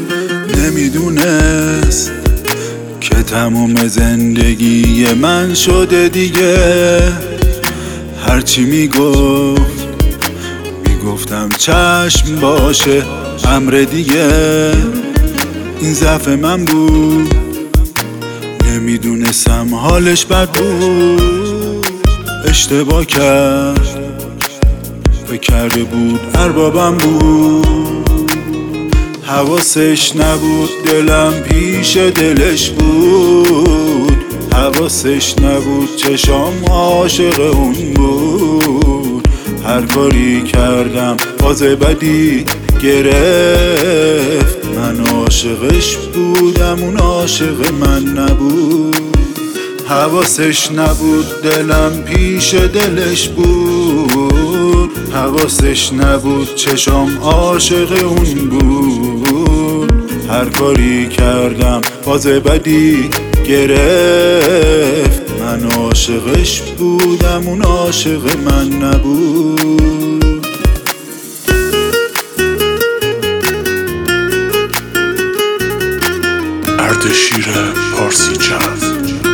نمیدونست که تموم زندگی من شده دیگه. هرچی میگفتم چشم باشه، امر دیگه. این ضعف من بود، نمیدونستم حالش بد بود. اشتباه کرد، فکر کرده بود اربابم بود. حواسش نبود دلم پیش دلش بود. حواسش نبود چشام عاشق اون بود. هر کاری کردم باز بدی گرفت. من عاشقش بودم، اون عاشق من نبود. حواسش نبود دلم پیش دلش بود. حواسش نبود چشام عاشق اون بود. هر کاری کردم باز بدی گرفت. من عاشقش بودم، اون عاشق من نبود. اردشیر پارسی جاز.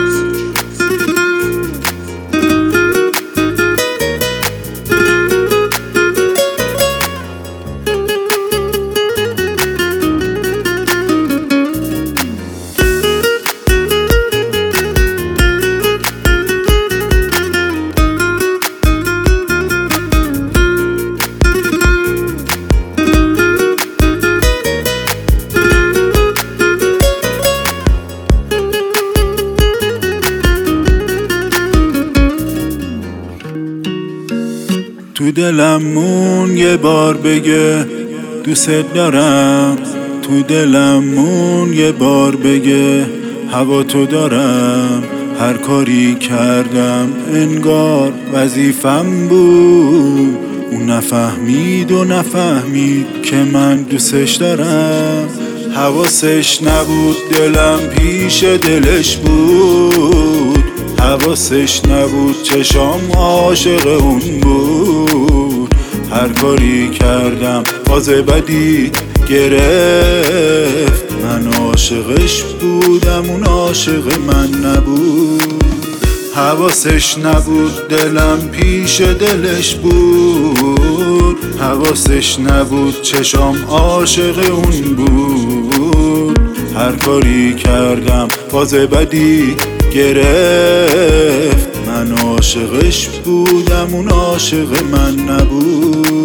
تو دلم مون یه بار بگه دوست دارم. تو دلم مون یه بار بگه هوا تو دارم. هر کاری کردم انگار وظیفم بود. اون نفهمید و نفهمید که من دوستش دارم. حواسش نبود دلم پیش دلش بود. حواسش نبود چشام عاشق اون بود. هر کاری کردم باز بدی گرفت. من عاشقش بودم، اون عاشق من نبود. حواسش نبود دلم پیش دلش بود. حواسش نبود چشام عاشق اون بود. هر کاری کردم باز بدی گرفت. من عاشقش بودم، اون عاشق من نبود.